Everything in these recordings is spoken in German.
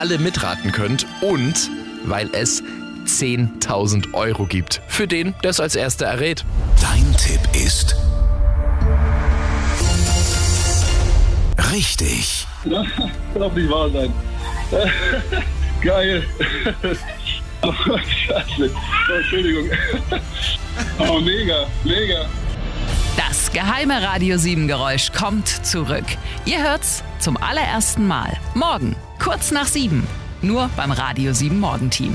alle mitraten könnt und weil es 10.000 Euro gibt für den, der es als Erster errät. Dein Tipp ist richtig. Das darf nicht wahr sein. Geil. Oh, Scheiße. Oh, Entschuldigung. Oh, mega. Das geheime Radio 7 Geräusch kommt zurück. Ihr hört's zum allerersten Mal. Morgen, kurz nach 7. Nur beim Radio 7 Morgenteam.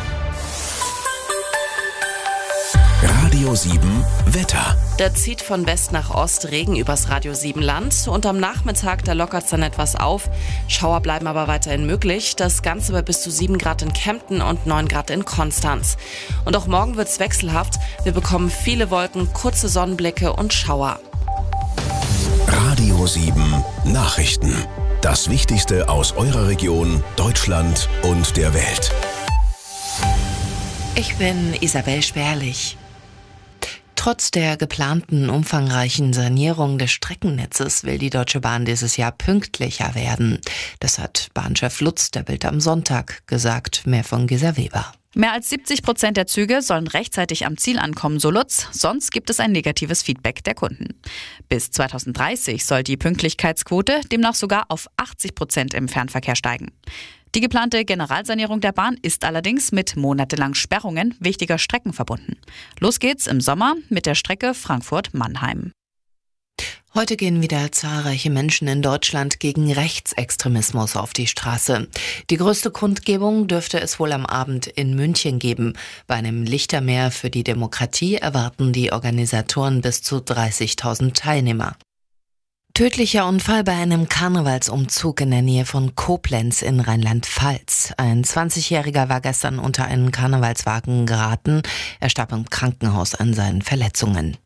Radio 7 Wetter. Der zieht von West nach Ost Regen übers Radio 7 Land und am Nachmittag, da lockert es dann etwas auf. Schauer bleiben aber weiterhin möglich. Das Ganze bei bis zu 7 Grad in Kempten und 9 Grad in Konstanz. Und auch morgen wird's wechselhaft. Wir bekommen viele Wolken, kurze Sonnenblicke und Schauer. Radio 7 Nachrichten. Das Wichtigste aus eurer Region, Deutschland und der Welt. Ich bin Isabel Sperlich. Trotz der geplanten umfangreichen Sanierung des Streckennetzes will die Deutsche Bahn dieses Jahr pünktlicher werden. Das hat Bahnchef Lutz der Bild am Sonntag gesagt. Mehr von Gesa Weber. Mehr als 70% der Züge sollen rechtzeitig am Ziel ankommen, so Lutz. Sonst gibt es ein negatives Feedback der Kunden. Bis 2030 soll die Pünktlichkeitsquote demnach sogar auf 80% im Fernverkehr steigen. Die geplante Generalsanierung der Bahn ist allerdings mit monatelangen Sperrungen wichtiger Strecken verbunden. Los geht's im Sommer mit der Strecke Frankfurt-Mannheim. Heute gehen wieder zahlreiche Menschen in Deutschland gegen Rechtsextremismus auf die Straße. Die größte Kundgebung dürfte es wohl am Abend in München geben. Bei einem Lichtermeer für die Demokratie erwarten die Organisatoren bis zu 30.000 Teilnehmer. Tödlicher Unfall bei einem Karnevalsumzug in der Nähe von Koblenz in Rheinland-Pfalz. Ein 20-Jähriger war gestern unter einen Karnevalswagen geraten. Er starb im Krankenhaus an seinen Verletzungen.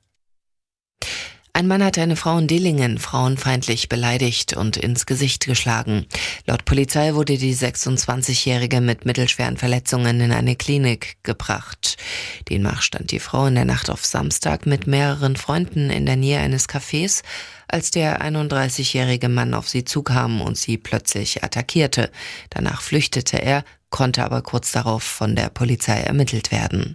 Ein Mann hat eine Frau in Dillingen frauenfeindlich beleidigt und ins Gesicht geschlagen. Laut Polizei wurde die 26-Jährige mit mittelschweren Verletzungen in eine Klinik gebracht. Demnach stand die Frau in der Nacht auf Samstag mit mehreren Freunden in der Nähe eines Cafés, als der 31-jährige Mann auf sie zukam und sie plötzlich attackierte. Danach flüchtete er, konnte aber kurz darauf von der Polizei ermittelt werden.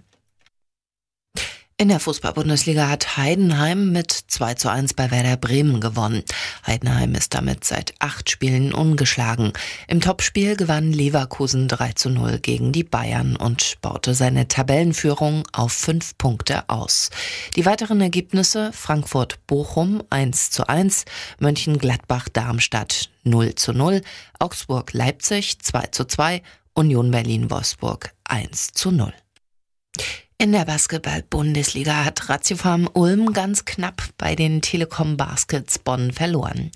In der Fußball-Bundesliga hat Heidenheim mit 2:1 bei Werder Bremen gewonnen. Heidenheim ist damit seit 8 Spielen ungeschlagen. Im Topspiel gewann Leverkusen 3:0 gegen die Bayern und baute seine Tabellenführung auf 5 Punkte aus. Die weiteren Ergebnisse: Frankfurt-Bochum 1:1, Mönchengladbach-Darmstadt 0:0, Augsburg-Leipzig 2:2, Union Berlin-Wolfsburg 1:0. In der Basketball-Bundesliga hat Ratiofarm Ulm ganz knapp bei den Telekom Baskets Bonn verloren.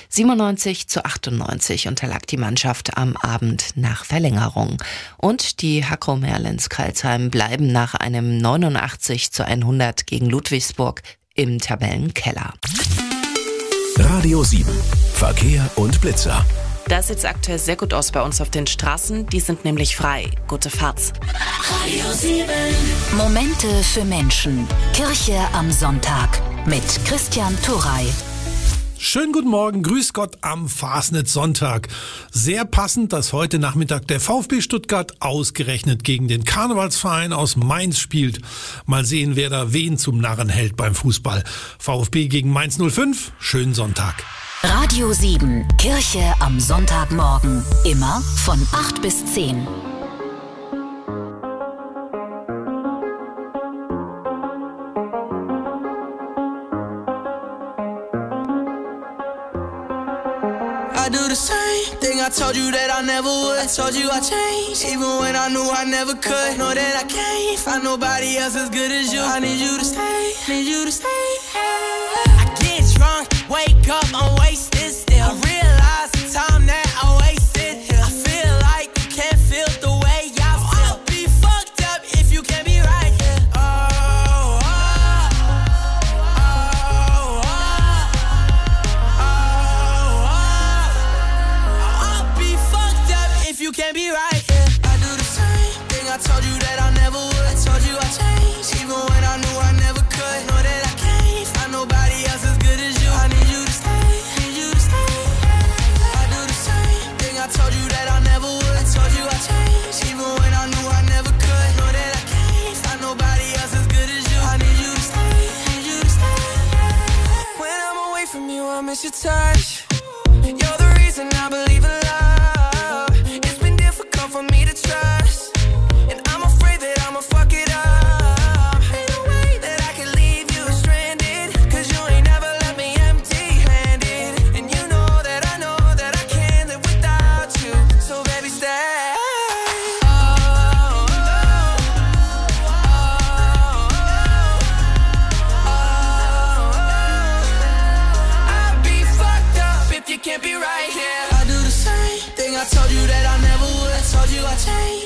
97:98 unterlag die Mannschaft am Abend nach Verlängerung. Und die Hakro Merlins Karlsheim bleiben nach einem 89:100 gegen Ludwigsburg im Tabellenkeller. Radio 7 Verkehr und Blitzer. Das sieht aktuell sehr gut aus bei uns auf den Straßen. Die sind nämlich frei. Gute Fahrt. Radio 7. Momente für Menschen. Kirche am Sonntag mit Christian Turrey. Schönen guten Morgen, grüß Gott am Fasnet-Sonntag. Sehr passend, dass heute Nachmittag der VfB Stuttgart ausgerechnet gegen den Karnevalsverein aus Mainz spielt. Mal sehen, wer da wen zum Narren hält beim Fußball. VfB gegen Mainz 05, schönen Sonntag. Radio 7, Kirche am Sonntagmorgen. Immer von 8 bis 10. I do the same thing I told you that I never would. I told you I changed, even when I knew I never could. Know that I can't find nobody else as good as you. I need you to stay, need you to stay. I get drunk, wake up, I'm wasted still. I realize the time that I wasted here. I feel like you can't feel the way I feel. I'll be fucked up if you can't be right here. I'll be fucked up if you can't be right here. I do the same thing I told you that I never would. I told you I changed, even when I knew I never could. Know that I can't find nobody else as good as you. I need you to stay, need you to stay. I do the same thing I told you that I never would. I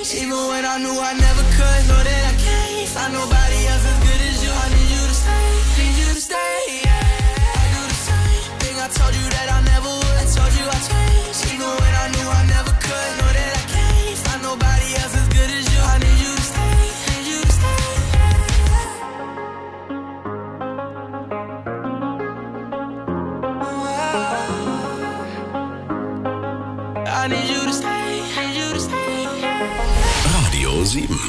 change, even when I knew I never could. Know that I can't find nobody else as good as you. I need you to stay, need you to stay. Yeah. I do the same thing I told you that I never would. I told you I changed, even when I knew I never could. Know that I can't find nobody else as good as you. I need you to stay, need you to stay. I need you to stay, need you to stay. Radio 7.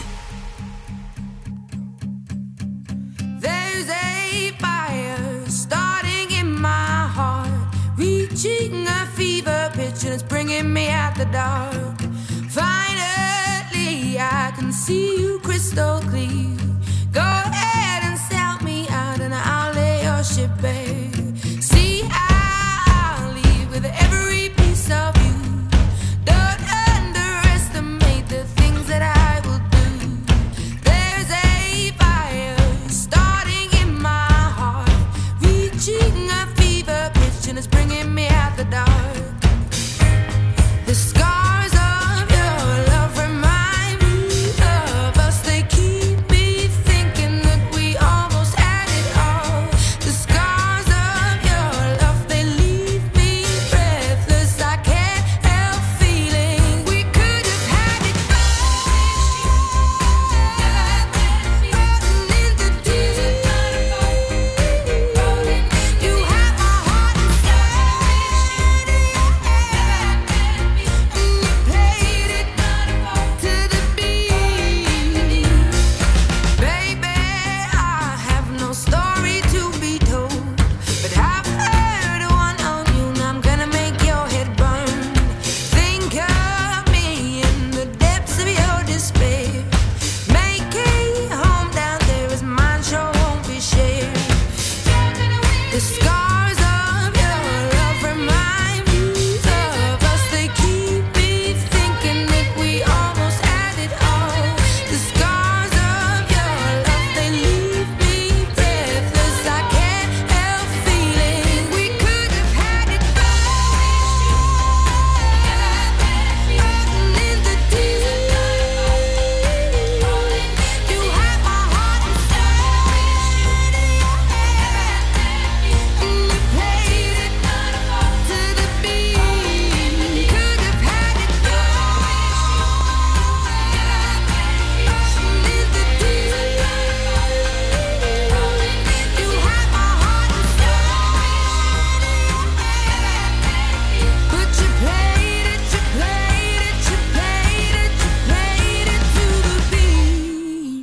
There's a fire starting in my heart, reaching a fever pitch and it's bringing me out the dark. Finally, I can see you crystal clear. Go ahead and sell me out and I'll lay your ship bare. See, I'll leave with every piece of you. Don't underestimate the things that I will do. There's a fire starting in my heart, reaching a fever pitch and it's bringing me out the dark. The scars of your love remind me of us. They keep me thinking that we almost had it all. The scars of your love, they leave me breathless. I can't help feeling we could have had it rolling in the deep. You have my heart inside, and you played it to the beat. Baby, I have no story to be told, but I've heard one on you and I'm gonna make your head burn. Think of me in the depths of your despair. Make a home down there as mine sure won't be shared. The scars of your love remind me of us. They keep me thinking that we almost had it all. The scars of your love, they leave me breathless. I can't help feeling we could have had it rolling in the deep. You have my heart inside, and you played it to the beat. Could have had it rolling in the deep. You have my heart inside, but you played it, you played it, you played it, you played it to the beat.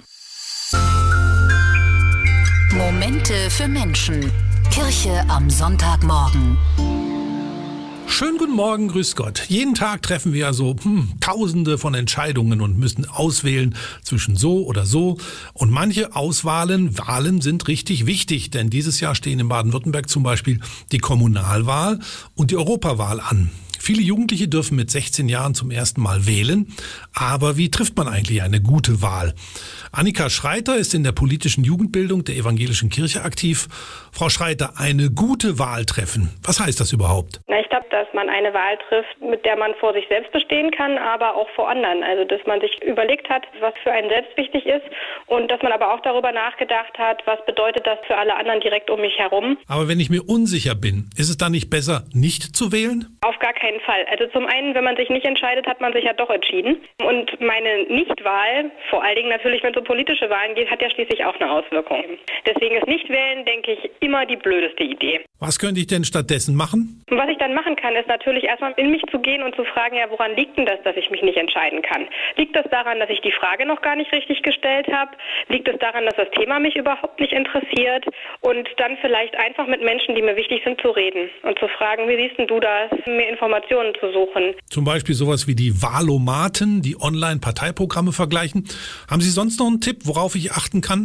Momente für Menschen. Kirche am Sonntagmorgen. Schönen guten Morgen, grüß Gott. Jeden Tag treffen wir ja so Tausende von Entscheidungen und müssen auswählen zwischen so oder so. Und manche Wahlen sind richtig wichtig, denn dieses Jahr stehen in Baden-Württemberg zum Beispiel die Kommunalwahl und die Europawahl an. Viele Jugendliche dürfen mit 16 Jahren zum ersten Mal wählen. Aber wie trifft man eigentlich eine gute Wahl? Annika Schreiter ist in der politischen Jugendbildung der Evangelischen Kirche aktiv. Frau Schreiter, eine gute Wahl treffen. Was heißt das überhaupt? Ich glaube, dass man eine Wahl trifft, mit der man vor sich selbst bestehen kann, aber auch vor anderen. Also, dass man sich überlegt hat, was für einen selbst wichtig ist und dass man aber auch darüber nachgedacht hat, was bedeutet das für alle anderen direkt um mich herum. Aber wenn ich mir unsicher bin, ist es dann nicht besser, nicht zu wählen? Auf gar keinen Fall. Also zum einen, wenn man sich nicht entscheidet, hat man sich ja doch entschieden. Und meine Nichtwahl, vor allen Dingen natürlich, wenn es um politische Wahlen geht, hat ja schließlich auch eine Auswirkung. Deswegen ist Nichtwählen, denke ich, immer die blödeste Idee. Was könnte ich denn stattdessen machen? Und was ich dann machen kann, ist natürlich erstmal in mich zu gehen und zu fragen, ja, woran liegt denn das, dass ich mich nicht entscheiden kann? Liegt das daran, dass ich die Frage noch gar nicht richtig gestellt habe? Liegt es daran, dass das Thema mich überhaupt nicht interessiert? Und dann vielleicht einfach mit Menschen, die mir wichtig sind, zu reden und zu fragen, wie siehst denn du das, mir Informationen zu suchen? Zum Beispiel sowas wie die Wahlomaten, die Online-Parteiprogramme vergleichen. Haben Sie sonst noch einen Tipp, worauf ich achten kann?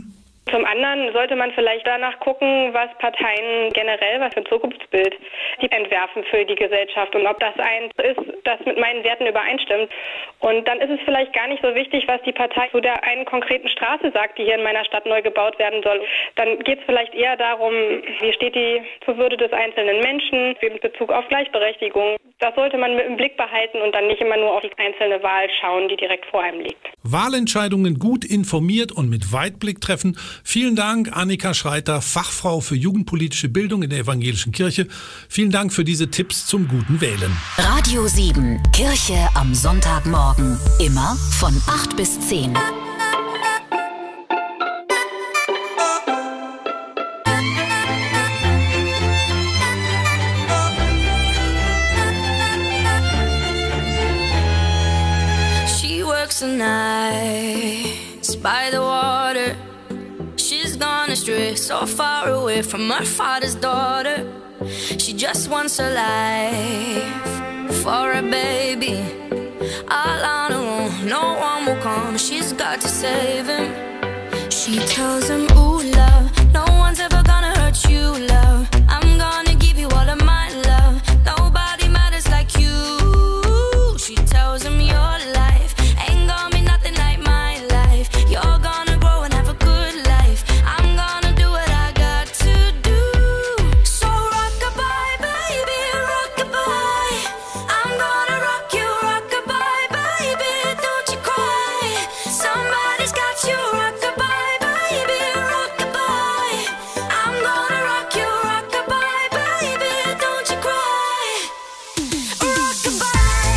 Zum anderen sollte man vielleicht danach gucken, was Parteien generell, was für ein Zukunftsbild die entwerfen für die Gesellschaft und ob das eins ist, das mit meinen Werten übereinstimmt. Und dann ist es vielleicht gar nicht so wichtig, was die Partei zu der einen konkreten Straße sagt, die hier in meiner Stadt neu gebaut werden soll. Dann geht es vielleicht eher darum, wie steht die zur Würde des einzelnen Menschen in Bezug auf Gleichberechtigung. Das sollte man im Blick behalten und dann nicht immer nur auf die einzelne Wahl schauen, die direkt vor einem liegt. Wahlentscheidungen gut informiert und mit Weitblick treffen. Vielen Dank, Annika Schreiter, Fachfrau für jugendpolitische Bildung in der Evangelischen Kirche. Vielen Dank für diese Tipps zum guten Wählen. Radio 7, Kirche am Sonntagmorgen. Immer von 8 bis 10. The nights by the water, she's gone astray, so far away from her father's daughter. She just wants a life for a baby, all on her own, no one will come, she's got to save him. She tells him, ooh love, no one's ever gonna hurt you, love, I'm gonna give you all of my love, nobody matters like you. She tells him your life ain't gonna be nothing like my life. You're gonna grow and have a good life. I'm gonna do what I got to do. So rock-a-bye, baby, rock-a-bye. I'm gonna rock you, rock-a-bye, baby, don't you cry. Somebody's got you, rock-a-bye, baby, rock-a-bye. I'm gonna rock you, rock-a-bye, baby, don't you cry. Rock-a-bye.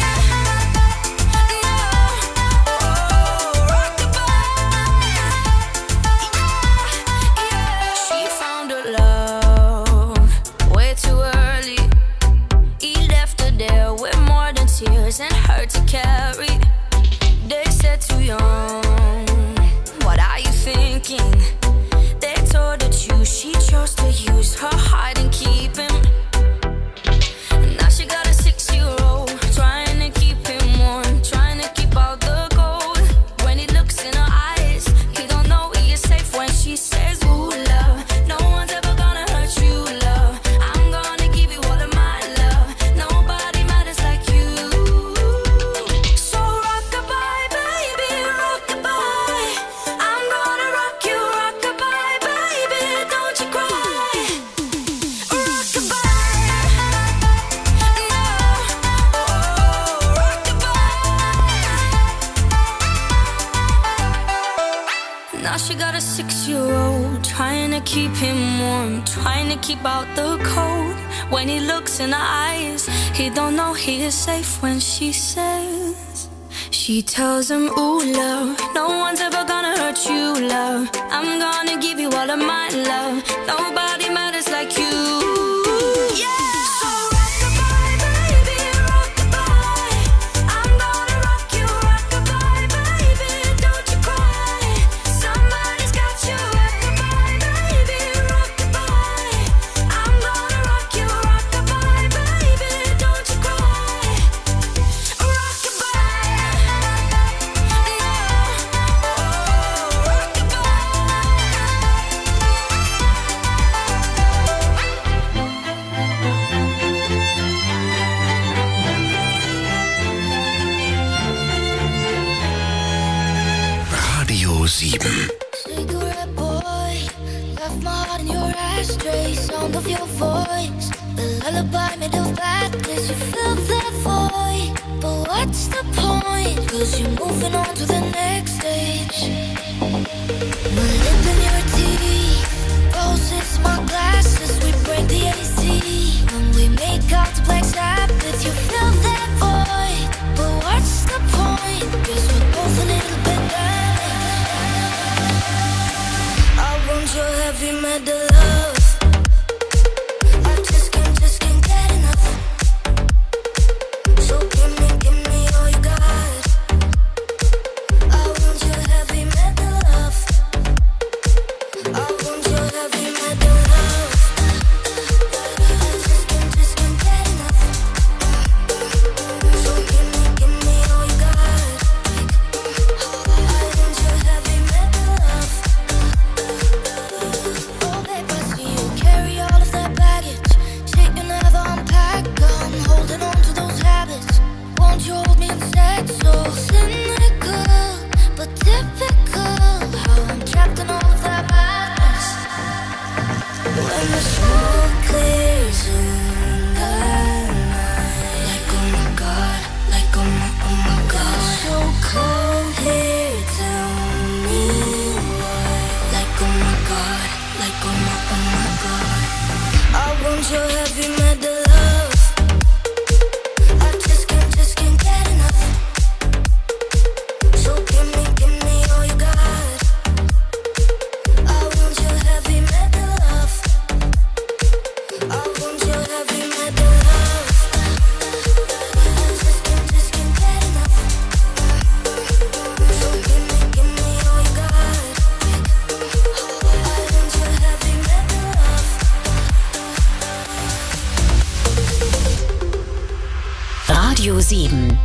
And hurt to carry. They said too young, what are you thinking? They told her to, she chose to use her heart and keep him. Now she got a 6-year-old, trying to keep him warm, trying to keep out the cold. When he looks in her eyes, he don't know he is safe when she says, ooh love, no one's ever gonna hurt you, love, I'm gonna give you all of my love, nobody matters like you. Now she got a 6-year-old, trying to keep him warm, trying to keep out the cold. When he looks in her eyes, he don't know he is safe when she says, she tells him, ooh love, no one's ever gonna hurt you, love, I'm gonna give you all of my love, nobody matters like you. Radio 7. Cigarette boy, left my heart in your ashtray. Sound of your voice, the lullaby made of blackness. You fill that void, but what's the point? Cause you're moving on to the next stage. My lip in your teeth, roses, my glasses. We break the AC when we make out to Black Sabbath. You fill that void, but what's the point? Cause we're both a little bit damaged. I want your heavy metal love. I just can't get enough. So give me all you got. I want your heavy metal love. I want your heavy metal love. I just can't get enough. So give me all you got. I want your heavy metal love.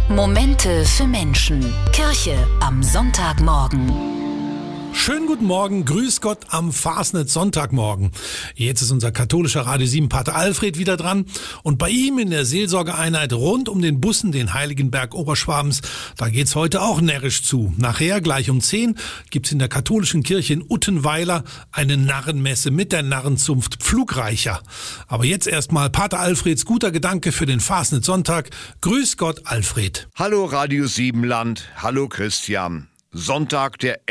Momente für Menschen. Kirche am Sonntagmorgen. Schönen guten Morgen, grüß Gott am Fasnet Sonntagmorgen. Jetzt ist unser katholischer Radio 7 Pater Alfred wieder dran und bei ihm in der Seelsorgeeinheit rund um den Bussen, den Heiligenberg Oberschwabens, da geht's heute auch närrisch zu. Nachher, gleich um 10, gibt's in der katholischen Kirche in Uttenweiler eine Narrenmesse mit der Narrenzunft Pflugreicher. Aber jetzt erstmal Pater Alfreds guter Gedanke für den Fasnet Sonntag. Grüß Gott, Alfred. Hallo Radio 7 Land, hallo Christian. Sonntag, der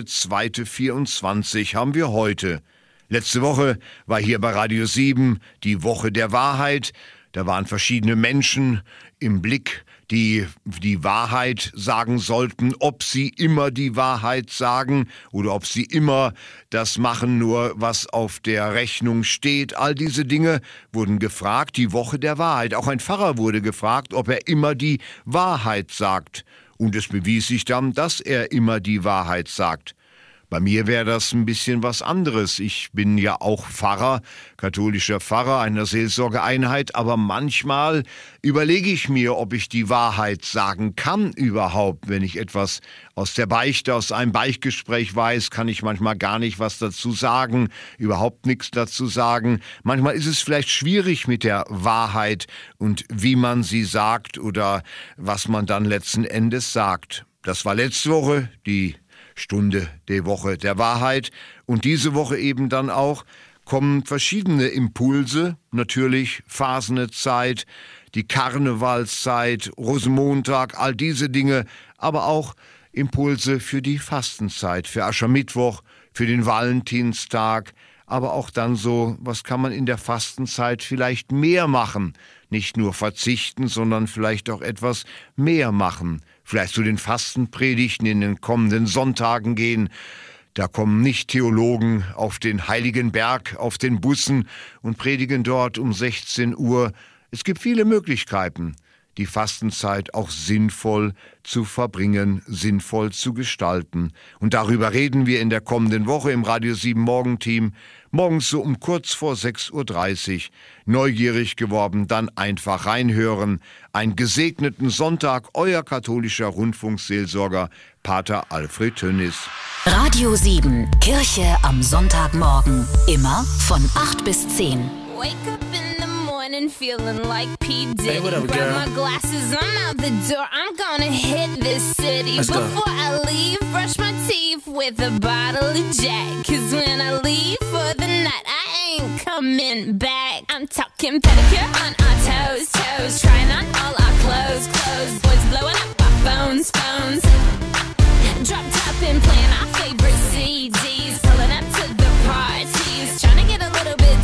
11.02.24 haben wir heute. Letzte Woche war hier bei Radio 7 die Woche der Wahrheit. Da waren verschiedene Menschen im Blick, die die Wahrheit sagen sollten, ob sie immer die Wahrheit sagen oder ob sie immer das machen, nur was auf der Rechnung steht. All diese Dinge wurden gefragt, die Woche der Wahrheit. Auch ein Pfarrer wurde gefragt, ob er immer die Wahrheit sagt. Und es bewies sich dann, dass er immer die Wahrheit sagt. Bei mir wäre das ein bisschen was anderes. Ich bin ja auch Pfarrer, katholischer Pfarrer einer Seelsorgeeinheit, aber manchmal überlege ich mir, ob ich die Wahrheit sagen kann überhaupt. Wenn ich etwas aus der Beichte, aus einem Beichtgespräch weiß, kann ich manchmal gar nicht was dazu sagen, überhaupt nichts dazu sagen. Manchmal ist es vielleicht schwierig mit der Wahrheit und wie man sie sagt oder was man dann letzten Endes sagt. Das war letzte Woche die Stunde der Woche der Wahrheit. Und diese Woche eben dann auch kommen verschiedene Impulse, natürlich Fasnezeit, die Karnevalszeit, Rosenmontag, all diese Dinge, aber auch Impulse für die Fastenzeit, für Aschermittwoch, für den Valentinstag, aber auch dann so, was kann man in der Fastenzeit vielleicht mehr machen? Nicht nur verzichten, sondern vielleicht auch etwas mehr machen. Vielleicht zu den Fastenpredigten in den kommenden Sonntagen gehen. Da kommen nicht Theologen auf den Heiligenberg, auf den Bussen und predigen dort um 16 Uhr. Es gibt viele Möglichkeiten, die Fastenzeit auch sinnvoll zu verbringen, sinnvoll zu gestalten. Und darüber reden wir in der kommenden Woche im Radio 7 Morgenteam. Morgens so um kurz vor 6.30 Uhr. Neugierig geworden, dann einfach reinhören. Einen gesegneten Sonntag, euer katholischer Rundfunkseelsorger Pater Alfred Tönnis. Radio 7, Kirche am Sonntagmorgen. Immer von 8 bis 10. Wake up in the morning feeling like P. Diddy. Hey, what up, Grab girl? my glasses, I'm out the door. I'm gonna hit this city. Let's go. Before I leave, brush my teeth with a bottle of Jack. 'Cause when I leave for the night, I ain't coming back. I'm talking pedicure on our toes, toes. Trying on all our clothes, clothes. Boys blowing up our phones, phones. Drop top and playing our favorite CDs. Pulling up to the parties. Trying to get a little bit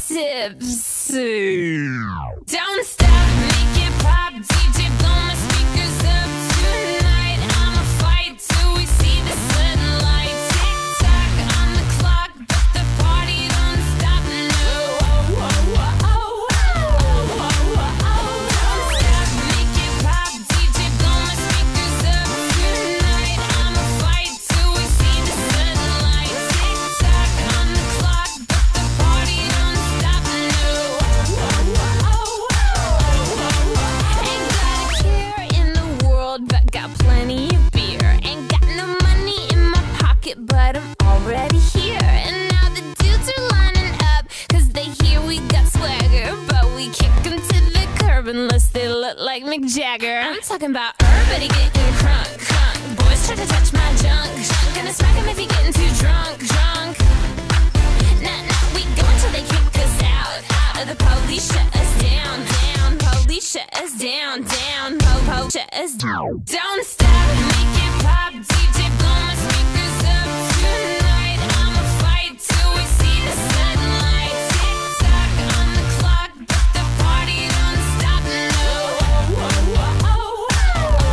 tipsy. Don't stop, make it pop. DJ, blow my speakers up tonight. I'ma fight till we see the sunlight. Tick tock on the clock, but the party don't stop. No. Oh, oh, oh, oh, oh, oh, oh, oh. Don't stop, make it pop. DJ, blow my speakers up tonight. I'ma fight till we see the sunlight. Tick tock on the clock, but the party don't stop. No. Oh, oh, oh, oh, oh, oh. Ain't got a care in the world, but got plenty of beer. Ain't got no money in my pocket, but I'm already here. And now the dudes are lining up, 'cause they hear we got swagger. But we kick 'em to the curb unless they look like Mick Jagger. I'm talking about everybody getting crunk, crunk. Boys try to touch my junk, junk. Gonna smack 'em if he getting too drunk, drunk. Nah, nah, we go until they kick us out, out. Or the police shut us down, down. Police shut us down, down. Po, shut us down. Don't stop, make it pop. DJ, blow my speakers up tonight. I'ma fight till we see the sunlight. Tick tock on the clock, but the party don't stop. No. Oh, oh, oh, oh,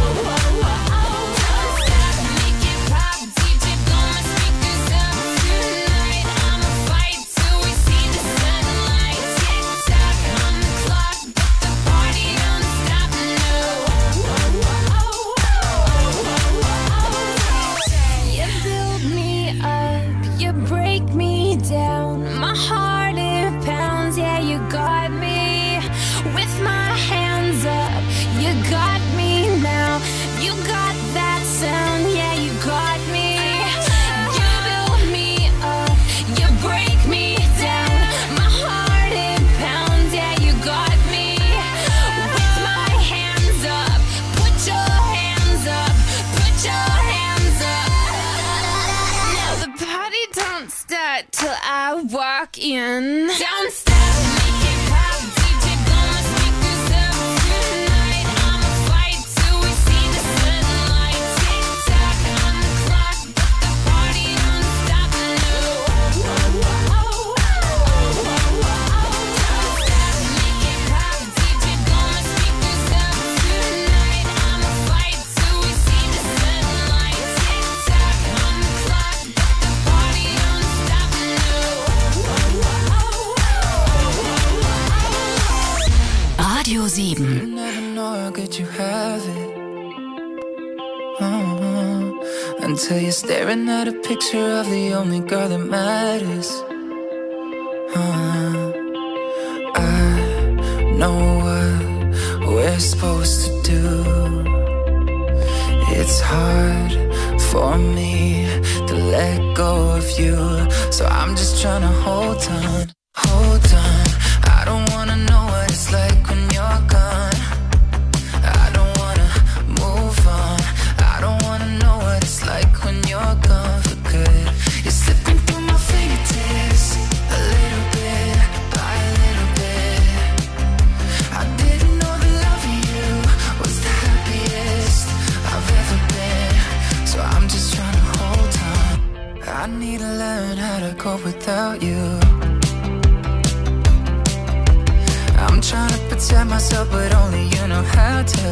Don't start till I walk in. Don't stop, make it pop. DJ blow my speakers up tonight. I'ma fight till we see the sunlight. Tick tock on the clock, but the party don't stop. No. Don't stop, make it pop. DJ blow my speakers up tonight. I'ma fight till we see the sunlight. Tick tock on the clock, but the party don't stop. No. Radio 7. You never know how good you have it. Until you're staring at a picture of the only girl that matters. I know what we're supposed to do. It's hard for me to let go of you, so I'm just trying to hold on, hold on. I don't wanna know what it's like when you're gone. I don't wanna move on. I don't wanna know what it's like when you're gone for good. You're slipping through my fingertips, a little bit by a little bit. I didn't know the love of you was the happiest I've ever been, so I'm just trying to hold on. I need to learn how to cope without you. I'm trying to protect myself, but only you know how to.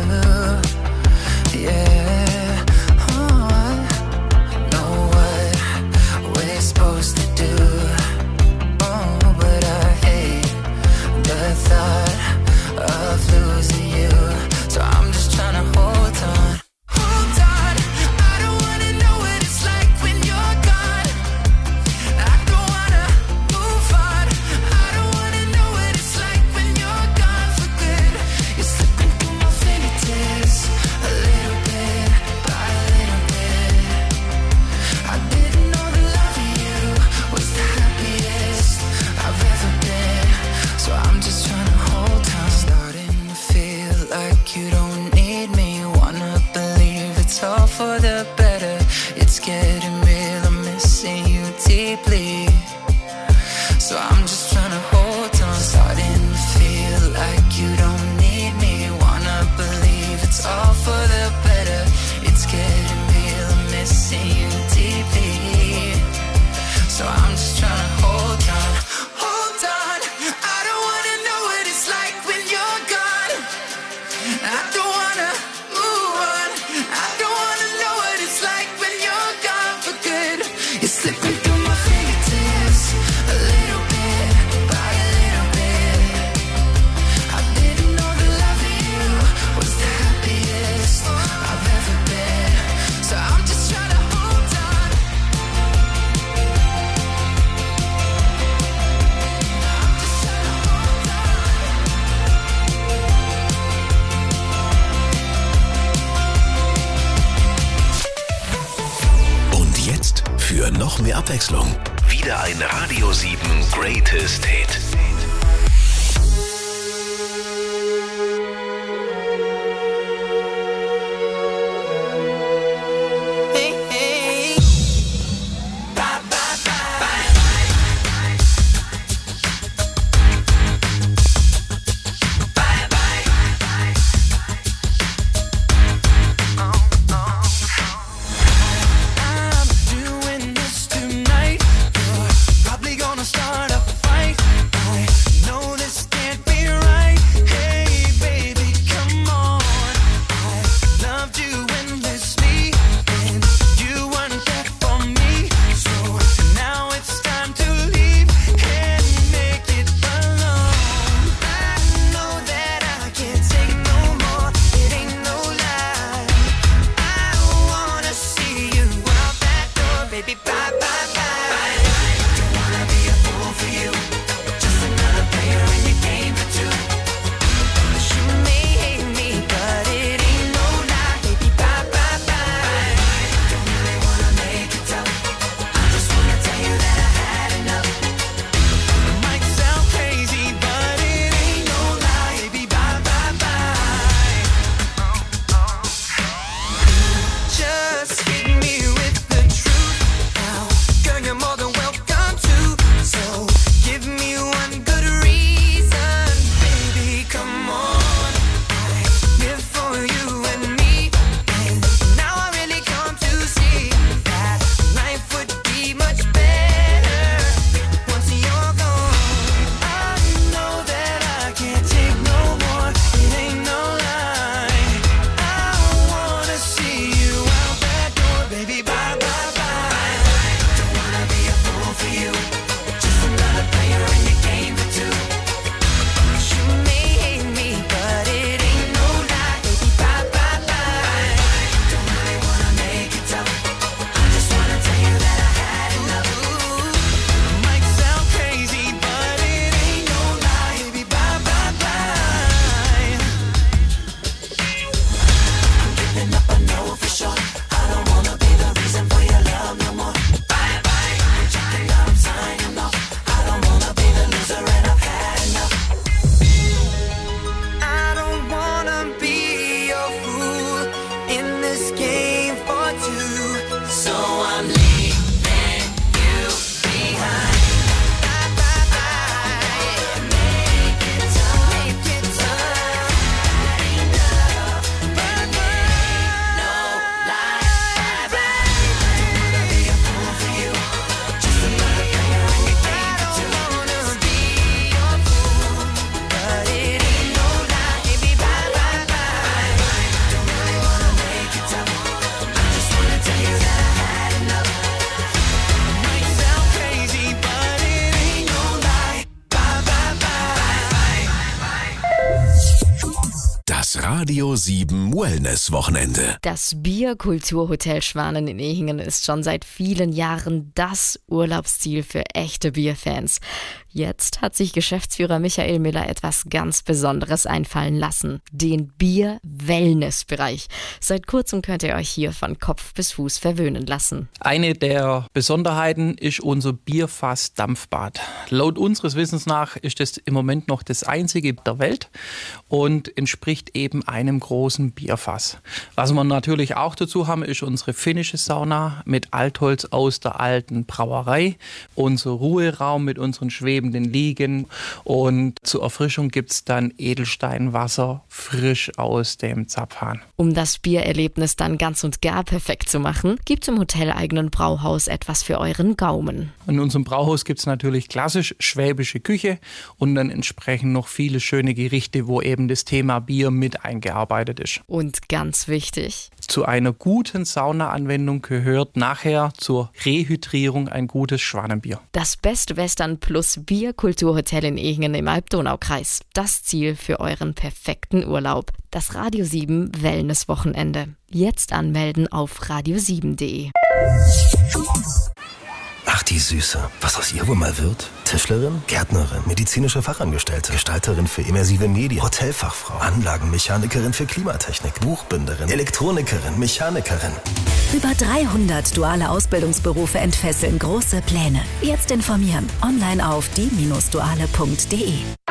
Yeah, oh, I know what we're supposed to do. Oh, but I hate the thought of losing you, so I'm just trying to hold on. Hold on, I don't wanna know what it's like when you're gone. I don't wanna move on. I don't wanna know what it's like when you're gone for good. You're slipping through my fingertips, a little bit by a little bit. I didn't know the love of you was the happiest I've ever been, so I'm just trying to hold on. Starting to feel like you don't need me. Wanna believe it's all for the better. It's getting real, I'm missing you deeply, so I'm just trying to hold on. Starting to feel like you don't need me. Wanna believe it's all for the better. It's getting real, I'm missing you deeply, so I'm just trying to hold on. Hold on, I don't wanna know what it's like when you're gone. I don't wanna move on. I don't wanna know what it's like when you're gone for good. You're slipping through my fingertips, a little bit by a little bit. I didn't know the love of you was the happiest I've ever been, so I'm just trying to hold on. Und jetzt für noch mehr Abwechslung wieder ein Radio 7 Greatest Hit. Hey, hey. Bye, bye, bye. Bye, bye. I'm doing this tonight. You're probably gonna start a fight. Das Radio 7 Wellness Wochenende. Das Bierkulturhotel Schwanen in Ehingen ist schon seit vielen Jahren das Urlaubsziel für echte Bierfans. Jetzt hat sich Geschäftsführer Michael Miller etwas ganz Besonderes einfallen lassen. Den Bier-Wellness-Bereich. Seit kurzem könnt ihr euch hier von Kopf bis Fuß verwöhnen lassen. Eine der Besonderheiten ist unser Bierfass-Dampfbad. Laut unseres Wissens nach ist es im Moment noch das einzige der Welt und entspricht eben einem großen Bierfass. Was wir natürlich auch dazu haben, ist unsere finnische Sauna mit Altholz aus der alten Brauerei, unser Ruheraum mit unseren schwebenden Liegen und zur Erfrischung gibt es dann Edelsteinwasser frisch aus dem Zapfhahn. Um das Biererlebnis dann ganz und gar perfekt zu machen, gibt es im hoteleigenen Brauhaus etwas für euren Gaumen. In unserem Brauhaus gibt es natürlich klassisch schwäbische Küche und dann entsprechend noch viele schöne Gerichte, wo eben das Thema Bier mit eingearbeitet ist. Und ganz wichtig: Zu einer guten Saunaanwendung gehört nachher zur Rehydrierung ein gutes Schwanenbier. Das Best Western Plus Bierkulturhotel in Ehingen im Alb-Donau-Kreis. Das Ziel für euren perfekten Urlaub. Das Radio 7 Wellness-Wochenende. Jetzt anmelden auf radio7.de. Ach, die Süße. Was aus ihr wohl mal wird? Tischlerin, Gärtnerin, medizinische Fachangestellte, Gestalterin für immersive Medien, Hotelfachfrau, Anlagenmechanikerin für Klimatechnik, Buchbinderin, Elektronikerin, Mechanikerin. Über 300 duale Ausbildungsberufe entfesseln große Pläne. Jetzt informieren. Online auf die-duale.de.